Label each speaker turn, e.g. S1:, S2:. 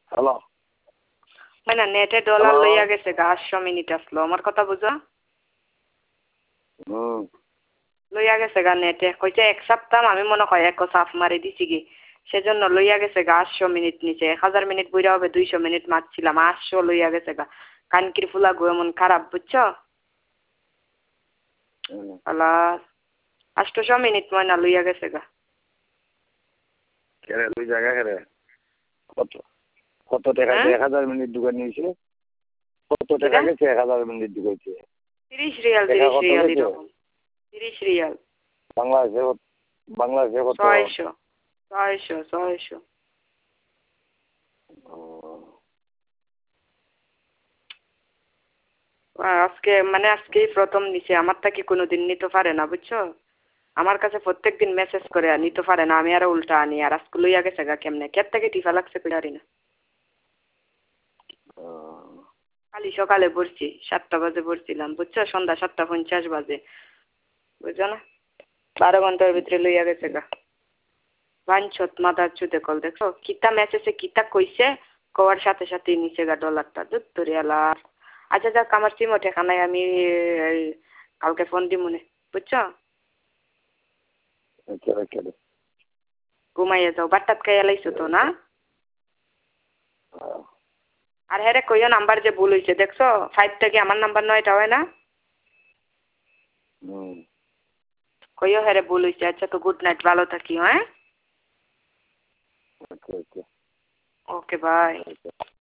S1: hello
S2: মানে নেটে dollar লইয়া গেছে গা 800 মিনিট আসলো আমার কথা বুঝো লইয়া গেছে গা নেটে কইছে এক সপ্তাহ আমি মনে হয় এক সাফ মারি দিছি কি সেজন্য লইয়া গেছে গা 800 মিনিট নিচে 1000 মিনিট বইরা হবে 200 মিনিট মারছিলাম 800 লইয়া গেছে গা কানকির ফুলা গো এমন খারাপ বুঝছো আলা 800 মিনিট ময়না লইয়া গেছে গা
S1: কেরে দুই জায়গা কেরে কত কত টাকা 1000 মিনিট ঢুকে নিয়েছে কত টাকা গেছে 1000 মিনিট ঢুকেছে
S2: 30 রিয়াল এরকম 30 রিয়াল
S1: বাংলাদেশে কত
S2: 600 আজকে মানে আজকেই প্রথম নিছে আমারটা কি কোনোদিন নিতে পারে না বুঝছো আমার কাছে প্রত্যেকদিন মেসেজ করে আর নিতে পারে না আমি আরো উল্টা আনি আর আজকে লইয়া গেছে গা কেমনে কের থেকে টিফা লাগছে পারি না কালি সকালে পড়ছি 7টা বাজে পড়ছিলাম বুঝছো সন্ধ্যা 7:50 বাজে বুঝছো না 12 ঘন্টার ভিতরে লইয়া গেছে গা বাঞ্ছত মাথার চুদে কল দেখো কিতা মেসেজে কিতা কইছে কোয়ার সাথে সাথে নিচে গা ডলারটা দুত্তরি আলা আচ্ছা যাক আমার সিমও ঠিকানায় আমি কালকে ফোন দিব মনে বুঝছো ঘুমাইয়া যাও বাট্টাত খাইয়া লাইছো তো না আর হ্যাঁ রে কইও নাম্বার যে ভুল হয়েছে দেখছো 5 থেকে আমার নাম্বার নয় এটা হয় না কইও হ্যাঁ রে ভুল হয়েছে আচ্ছা তো গুড নাইট ভালো থাকি হ্যাঁ ওকে বাই